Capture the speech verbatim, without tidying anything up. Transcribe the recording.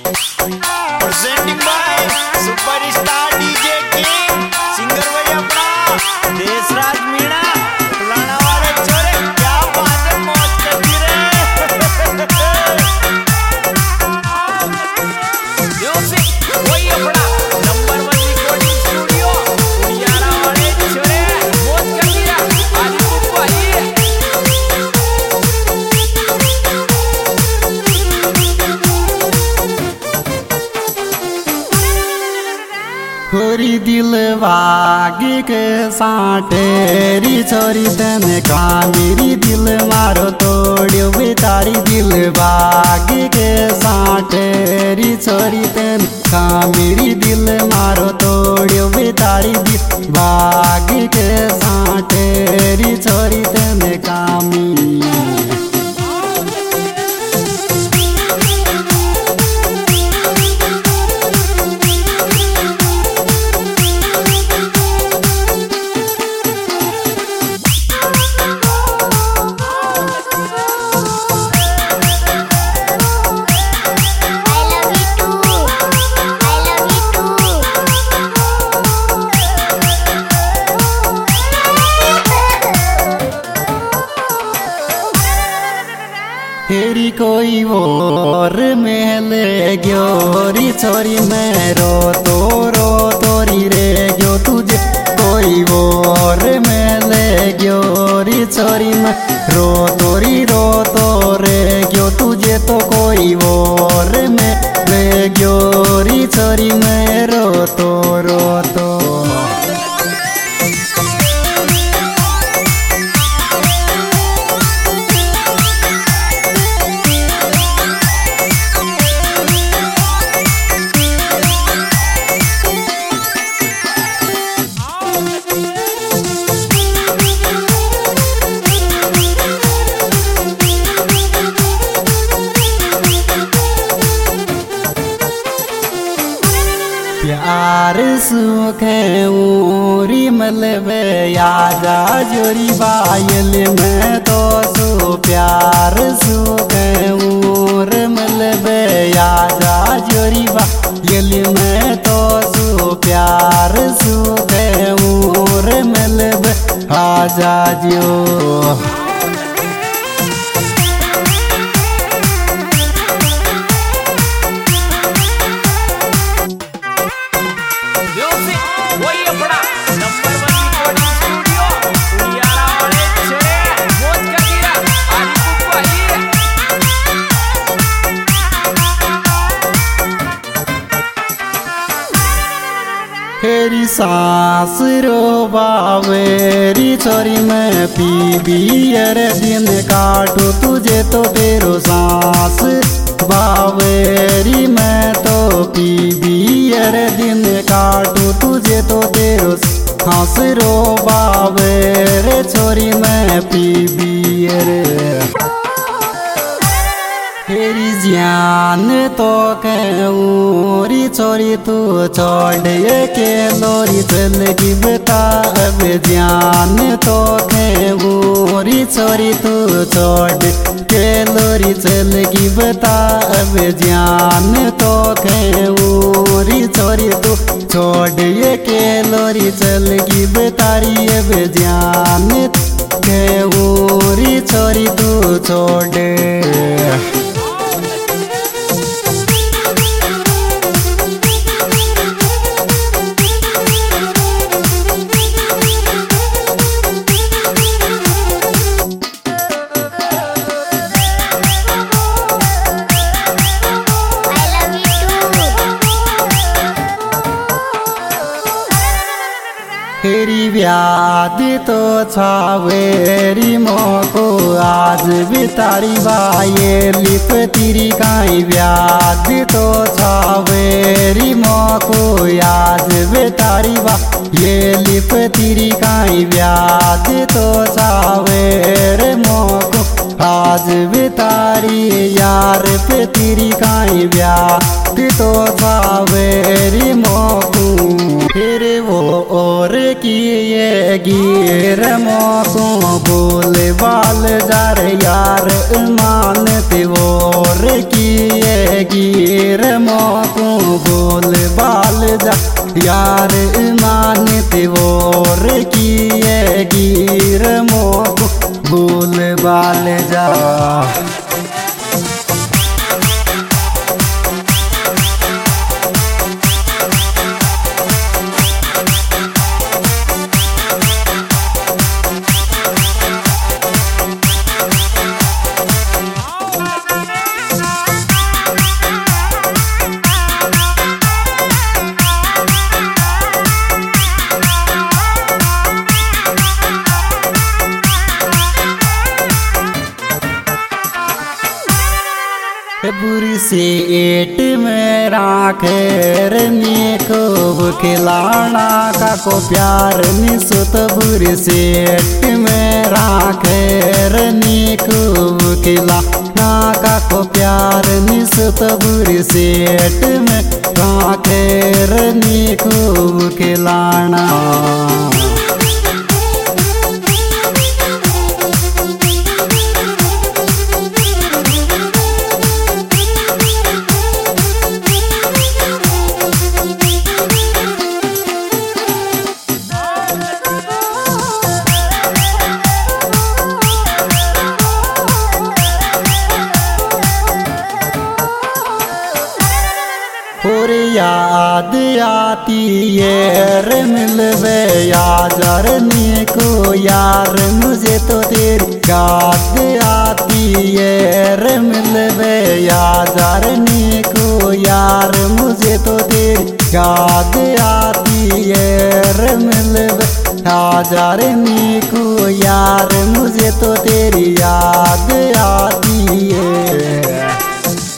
Presenting by Superstar D J King, singer भाई अपना देशराज मीणा, फलाना वाले छोरे क्या बात है, मौज करती रे। म्यूजिक वही अपना नंबर वन रिकॉर्डिंग स्टूडियो, उड़ियारा वाले छोरे मौज करती रे। आज बुक भाई छोरी दिल वागी के साटेरी छोरी तने का मेरी दिल मारो तोड़ियो बेतारी दिल वागी के साटेरी छोरी तने का मेरी दिल मारो तोड़ियो बेतारी दिल वागी के साटेरी छोरी तने कामी तेरी कोई और महले ग्योरी छोरी मैं रो तो रो तोरी रे ग्यो तुझे कोई और महले ग्योरी छोरी मैं रो तोरी रो तो रे ग्यो तुझे तो कोई और महले ग्योरी छोरी मैं रो तो रो तो प्यार सुख उरी मलबे आजा जोरी बायल में तो सो प्यार सुख उर मलबे आजा जोरी बायल में तो सो प्यार सुख उर मलबे आजा जो वही अपना नंबर वन रिकॉर्डिंग स्टूडियो, उड़ियारा वाले छोरे मौज करती रे। आज बुक भाई तेरी सास रो बावेरी छोरी मैं पी बियर दिन काटू तुझे तो बेरो सांस बावेरी मैं तो पी बियर दिन काटू तुझे तो तेरो हंस रो बावेरे छोरी मैं पी बियर तेरी जान तो कौरी छोरी तू छोड़ के लोरी चल की बता अब जान तो कौरी छोरी तू छोड़ के लोरी चल की बता अब जान तो कौरी छोरी तू छोड़ के लोरी चल की बतारी अब जान कौरी छोरी तू छोड़ तेरी व्याध तो छावेरी मोको आज भी तारी बाये लिप तेरी काई व्याध तो छावेरी मोको आज भी तारी बा ये लिप तेरी काई व्याध तो छावेरे मोको आज भी तारी यार पे तेरी काई व्याध तो छावेरी मोको फिर वो और की किए गिर मोको बोल बाल जार यार मानते वोर किए गिर मोको बोल बाल जार यार मानते वोर किए गिर मोको बोल बाल जा। बुरी से एट में राखेर को खिलाना का को प्यार निसुत बुरी से एट में राखेर को खिलाना का को प्यार निसुत बुरी से एट में राखेर को खिलाना। और याद आती यार मिलवे यार को यार मुझे तो तेरी याद आती यार मिलवे यार को यार मुझे तो तेरी याद आती यार मिलवे यार को यार मुझे तो तेरी याद आती है।